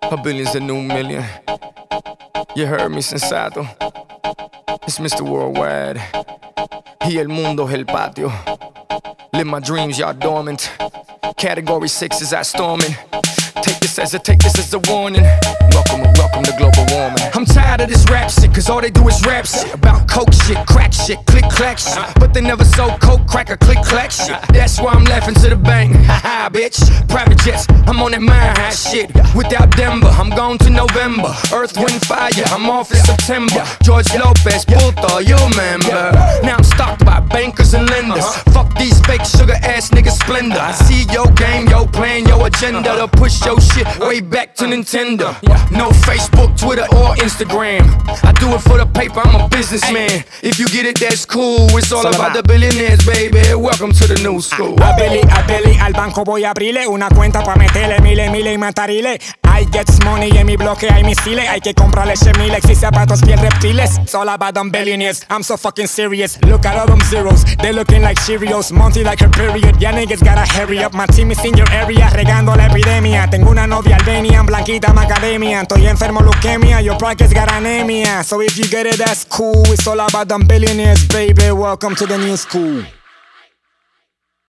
A billion's the new million. You heard me, sensato. It's Mr. Worldwide. Y el mundo es el patio. Live my dreams, y'all dormant. Category 6 is out storming. Take this as a warning. Welcome to global warming. I'm tired of this rap shit, cause all they do is rap shit about coke shit, crack shit, click clack shit. But they never sold coke, crack, or click clack shit. That's why I'm laughing to the bank. Haha, bitch. Private jets, I'm on that mile high shit. Without Denver, I'm gone to November. Earth, wind, fire, I'm off in September. George Lopez, puto, you remember. Now I'm stalked by bankers and lenders. Fuck these fake sugar ass niggas splendor. I see your game, your plan, your agenda to push your shit way back to Nintendo. No Facebook, Twitter, or Instagram. I do it for the paper, I'm a businessman. If you get it, that's cool. It's all about the billionaires, baby. Welcome to the new school. A Billy, al banco voy a abrirle una cuenta pa' meterle miles y matarile. I get money en mi bloque hay misiles. Hay que comprarle Chemilex y zapatos piel reptiles. It's all about them billionaires, I'm so fucking serious. Look at all them zeros, they looking like Cheerios. Monty like a period, ya niggas gotta hurry up. My team is in your area, regando la epidemia. Tengo una novia albania, blanquita macadamia. Estoy enfermo leukemia, your practice got anemia. So if you get it, that's cool. It's all about them billionaires, baby. Welcome to the new school.